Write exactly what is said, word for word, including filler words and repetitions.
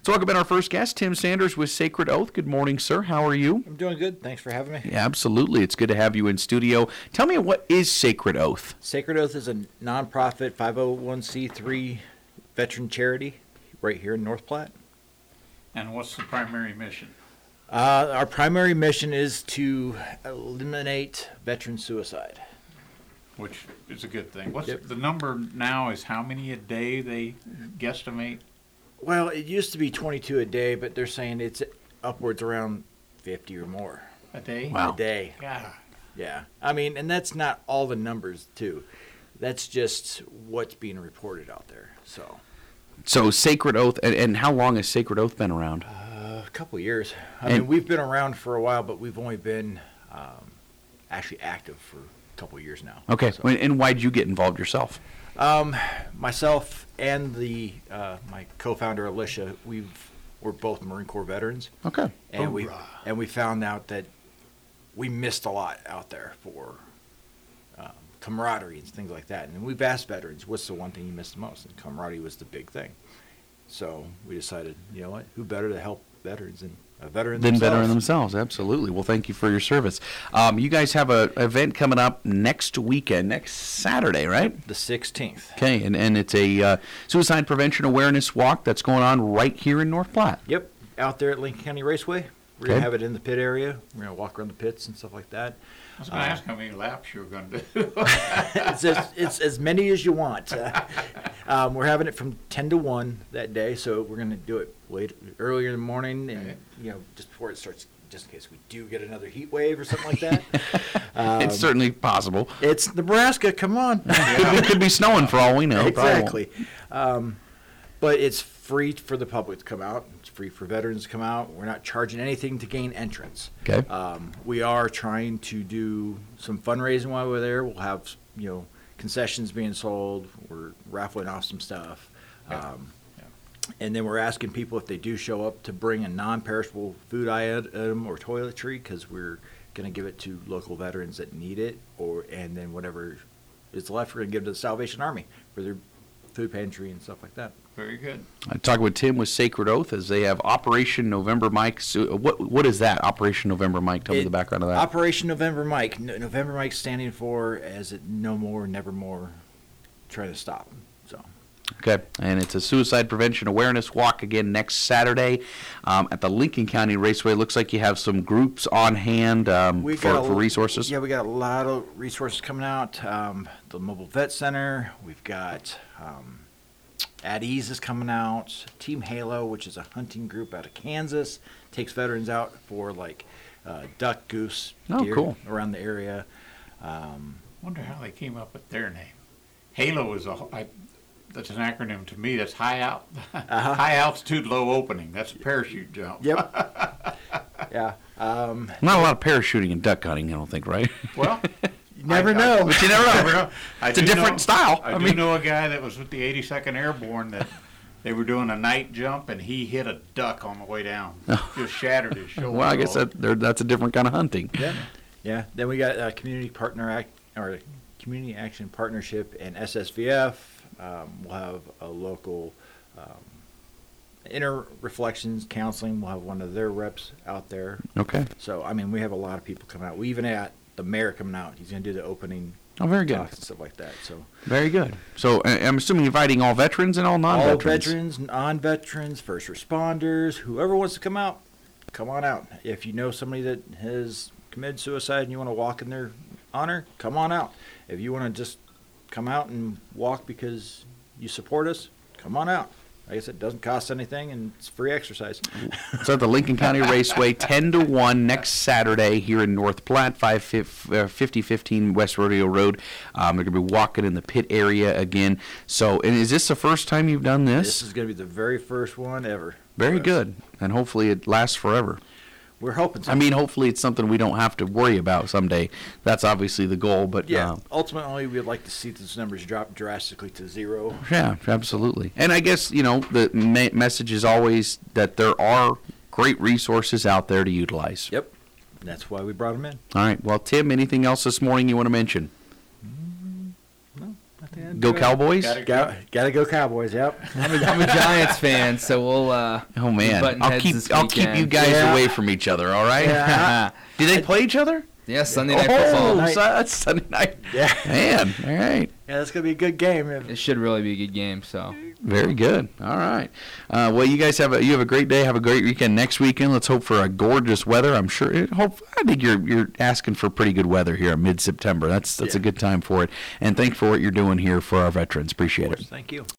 Let's welcome in our first guest, Tim Sanders with Sacred Oath. Good morning, sir. How are you? I'm doing good. Thanks for having me. Yeah, absolutely. It's good to have you in studio. Tell me, what is Sacred Oath? Sacred Oath is a nonprofit five oh one c three veteran charity right here in North Platte. And what's the primary mission? Uh, our primary mission is to eliminate veteran suicide. Which is a good thing. What's Yep. the number now? Is how many a day they guesstimate? Well, it used to be twenty-two a day, but they're saying it's upwards around fifty or more A day? Wow. a day. Yeah. Yeah. I mean, and that's not all the numbers, too. That's just what's being reported out there. So, So Sacred Oath, and, and how long has Sacred Oath been around? uh, a couple years. I And- mean, we've been around for a while, but we've only been um, actually active for a couple years now. Okay, So- and and why'd you get involved yourself? Um, myself and the uh, my co-founder Alicia, we've we're both Marine Corps veterans, Okay. and we Hoorah. and we found out that we missed a lot out there for um, camaraderie and things like that. And we've asked veterans, "What's the one thing you miss the most?" And camaraderie was the big thing. So we decided, you know what, who better to help veterans than a veteran Then themselves? veteran themselves, absolutely. Well, thank you for your service. Um, you guys have a event coming up next weekend, next Saturday, right? The sixteenth. Okay, and, and it's a uh, suicide prevention awareness walk that's going on right here in North Platte. Yep, out there at Lincoln County Raceway. We're Okay. gonna have it in the pit area. We're gonna walk around the pits and stuff like that. I was going to Uh, ask how many laps you were going to do. it's, as, it's as many as you want. Uh, um, we're having it from ten to one that day, so we're going to do it late, earlier in the morning, and Okay. you know, just before it starts, just in case we do get another heat wave or something like that. Um, It's certainly possible. it's Nebraska. Come on. It could be snowing for all we know. It probably won't. Exactly. Um, but it's free for the public to come out. It's free for veterans to come out. We're not charging anything to gain entrance. Okay. Um, we are trying to do some fundraising while we're there. We'll have, you know, concessions being sold. We're raffling off some stuff. Yeah. Um, Yeah. And then we're asking people if they do show up to bring a non-perishable food item or toiletry, because we're going to give it to local veterans that need it, or and then whatever is left, we're going to give to the Salvation Army for their food pantry and stuff like that. Very good. I talked with Tim with Sacred Oath as they have Operation November Mike. So what what is that, Operation November Mike? Tell me It- the background of that. Operation November Mike. No, November Mike standing for as it no more, never more, trying to stop. So Okay, and it's a suicide prevention awareness walk again next Saturday um, at the Lincoln County Raceway. Looks like you have some groups on hand um, We've for, got a- for resources. Yeah, we got a lot of resources coming out. Um, the Mobile Vet Center. We've got um, At Ease is coming out. Team Halo, which is a hunting group out of Kansas, takes veterans out for like uh, duck, goose, Oh, deer cool. around the area. Um, Wonder how they came up with their name. HALO is a, I, that's an acronym to me. That's high out, Uh-huh. high altitude, low opening. That's a parachute jump. yep. yeah. Um, Not a lot of parachuting and duck hunting, I don't think, right? Well, you never I- I- know. But you never know. Never know. I It's a do different know- style. I, I do mean- know a guy that was with the eighty-second Airborne that they were doing a night jump and he hit a duck on the way down. Just shattered his shoulder. Well, I guess that there- that's a different kind of hunting. Yeah, yeah. Then we got a community partner act or community action partnership and S S V F. Um, we'll have a local um, inner reflections counseling. We'll have one of their reps out there. Okay. So I mean, we have a lot of people coming out. We even had the mayor coming out. He's going to do the opening Oh, very good. talks and stuff like that. So Very good. So I- I'm assuming inviting all veterans and all all non-veterans. veterans, non-veterans, first responders, whoever wants to come out, come on out. If you know somebody that has committed suicide and you want to walk in their honor, come on out. If you want to just come out and walk because you support us, come on out. Like I said, it doesn't cost anything and it's free exercise. So at the Lincoln County Raceway, ten to one next Saturday here in North Platte, five fifty fifteen West Rodeo Road. Um, they're going to be walking in the pit area again. So, and is this the first time you've done this? This is going to be the very first one ever. Very for us. good. And hopefully it lasts forever. We're hoping so. I mean, hopefully it's something we don't have to worry about someday. That's obviously the goal, but yeah, uh, ultimately we'd like to see those numbers drop drastically to zero. yeah, absolutely. And I guess, you know, the me- message is always that there are great resources out there to utilize. Yep. That's why we brought them in. All right. Well, Tim, anything else this morning you want to mention? No, I think that'd Go Cowboys. Gotta- Got, gotta go Cowboys. Yep. I'm a, I'm a Giants fan, so we'll. Uh, Oh man, button I'll heads keep this I'll keep weekend. you guys Yeah. away from each other. All right. Yeah. Do they play each other? Yeah, Sunday night oh, football. Night. so that's Sunday night. Yeah. Man, all right. Yeah, that's gonna be a good game. If, It should really be a good game. So Very good. All right. Uh, well, you guys have a you have a great day. Have a great weekend next weekend. Let's hope for a gorgeous weather. I'm sure. It, hope I think you're you're asking for pretty good weather here in mid September. That's that's Yeah. a good time for it. And thank you for what you're doing here for our veterans. Appreciate it. Thank you.